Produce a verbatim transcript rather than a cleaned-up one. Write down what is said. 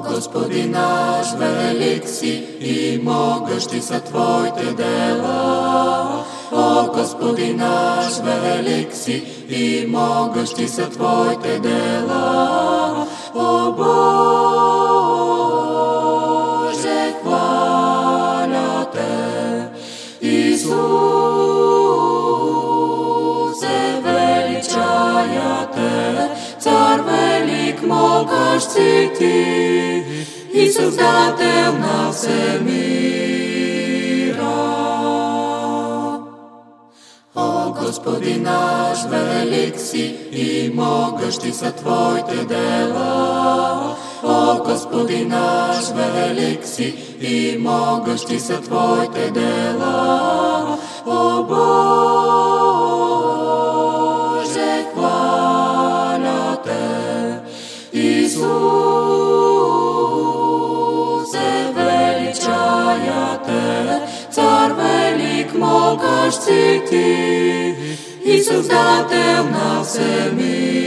Господи наш, велик си и могъщи са Твоите дела. О, Господи наш, велик си и могъщи са Твоите дела. О, Боже, хваля Те, Исусе, величая Те, Цар велик, могъщ си Ти и Създател на всемира. О, Господи наш, велик си и могъщи са Твоите дела. О, Господи наш, велик си и могъщи са Твоите дела. О, Боже, хваля Те, Исусе, величая Те, Цар велик, могъщ си Ти и Създател на всемира.